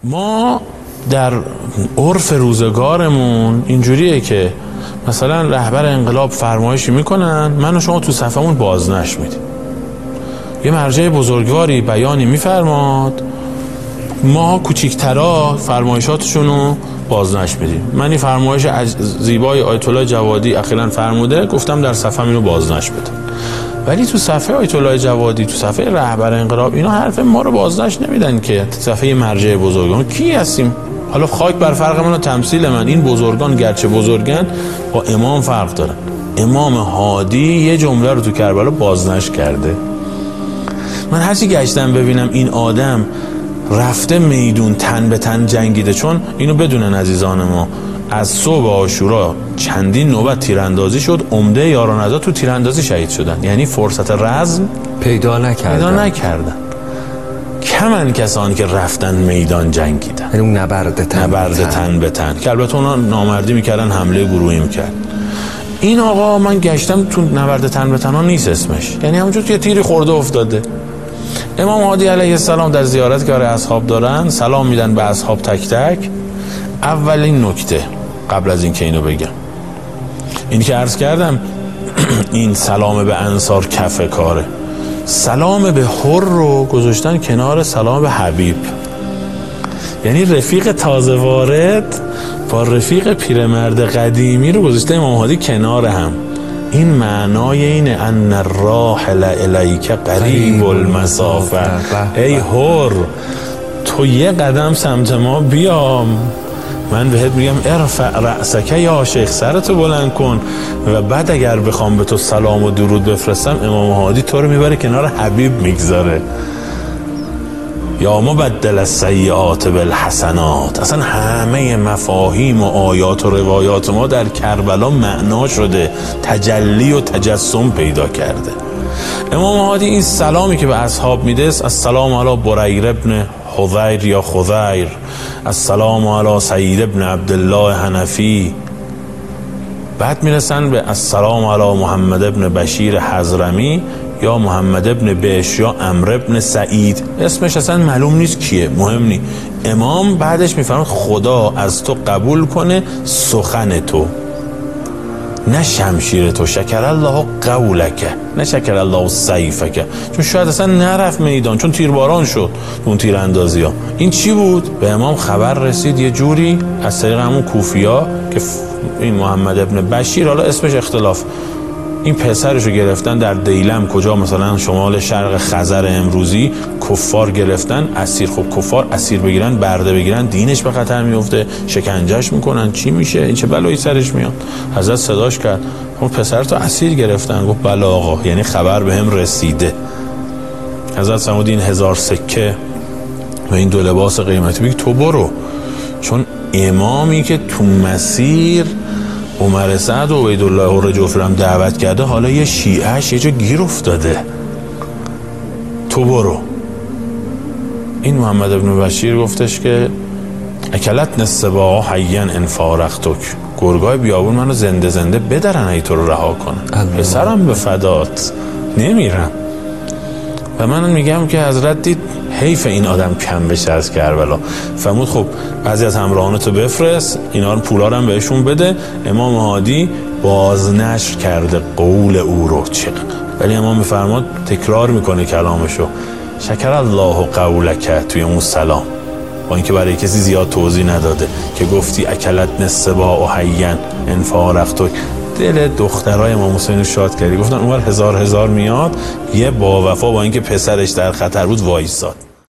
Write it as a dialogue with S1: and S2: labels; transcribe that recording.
S1: ما در عرف روزگارمون اینجوریه که مثلا رهبر انقلاب فرمایشی میکنن، من و شما تو صفمون بازنش میدیم. یه مرجع بزرگواری بیانی میفرماد، ما کوچیکترا فرمایشاتشونو بازنش میدیم. من این فرمایش زیبای آیت الله جوادی اخیراً فرموده، گفتم در صفم اینو بازنش بده. ولی تو صفحه آیت الله جوادی، تو صفحه رهبر انقلاب، اینا حرف ما رو بازنش نمیدن که. صفحه مرجع بزرگان کی هستیم؟ حالا خاک بر فرق من و تمثیل من. این بزرگان گرچه بزرگن با امام فرق دارن. امام هادی یه جمله رو تو کربلا بازنش کرده. من هرچی گشتم ببینم این آدم رفته میدون تن به تن جنگیده، چون اینو بدونن عزیزان ما، از صبح عاشورا چندین نوبت تیراندازی شد، عمده یاران عزا تو تیراندازی شهید شدن. یعنی فرصت رزم پیدا نکردن. کمن کسانی که رفتن میدان جنگیدن،
S2: یعنی اون نبرد
S1: تن به تن که البته اونا نامردی میکردن، حمله گروهی میکرد. این آقا من گشتم تو نبرد تن به تن ها نیست اسمش، یعنی همونجور که تیری خورده افتاده. امام هادی علیه السلام در زیارت که برای اصحاب دارن سلام میدن به اصحاب تک تک. اولین نکته قبل از این که اینو بگم، اینی که عرض کردم این سلام به انصار کف کاره. سلام به حر رو گذاشتن کنار سلام به حبیب، یعنی رفیق تازه وارد با رفیق پیرمرد قدیمی رو گذاشته امام هادی کنار هم. این معنای اینه ان الراحل الیک قریب المسافه. ای حر، تو یه قدم سمت ما بیام، من بهت میگم ارفع رأسک یا شیخ، سرتو بلند کن. و بعد اگر بخوام به تو سلام و درود بفرستم، امام هادی تو رو میبره کنار حبیب میگذاره. یا مبدل السیئات بالحسنات. اصلا همه مفاهیم و آیات و روایات ما در کربلا معنا شده، تجلی و تجسم پیدا کرده. امام هادی این سلامی که به اصحاب میده، السلام علی بریر ابن حضیر یا خضیر، السلام علی سید ابن عبدالله حنفی، بعد میرسن به السلام علی محمد ابن بشیر حضرمی یا محمد ابن بش یا عمرو ابن سعید. اسمش اصلا معلوم نیست کیه، مهم نیست. امام بعدش میفرماد خدا از تو قبول کنه سخن تو، نه شمشیر تو. شکر الله قولک، نه شکر الله سیفک. چون شاید اصلا نرفت میدان، چون تیرباران شد اون تیراندازی ها. این چی بود؟ به امام خبر رسید یه جوری از طریق همون کوفیا که این محمد ابن بشیر، حالا اسمش اختلاف، این پسرشو گرفتن در دیلم، کجا مثلا شمال شرق خزر امروزی، کفار گرفتن اسیر. خب کفار اسیر بگیرن، برده بگیرن، دینش به خطر میفته، شکنجهش میکنن، چی میشه؟ این چه بلایی سرش میاد؟ حضرت صداش کرد، خب پسر تو اسیر گرفتن. گفت بله آقا، یعنی خبر به هم رسیده. حضرت فرمود این 1000 سکه و این 2 لباس قیمتی بگی تو برو. چون امامی که تو مسیر عمر سعد و عبیدالله حر جعفری هم دعوت کرده، حالا یه شیعهش یه جا گیر افتاده، تو برو. این محمد ابن بشیر گفتش که اکلت السباع حیا ان فارقتک، گرگای بیابون منو زنده زنده بدرن ای تو رو رها کنن، پسرم به فدات، نمیرم. و من میگم که حضرت دید حیف این آدم کم بشه از کربلا، فرمود خب بعضی از همراهانتو بفرست، اینا رو پولا رو هم بهشون بده. امام هادی بازنشر کرده قول او رو، ولی امام میفرماد تکرار میکنه کلامشو، شکر الله قولک توی اون سلام، با اینکه برای کسی زیاد توضیح نداده که گفتی اکلت السباع حیا ان فارقتک. دل دخترای امام حسین رو شاد کردی. گفتن اونور هزار میاد، یه با وفا با اینکه پسرش در خطر بود وایساد.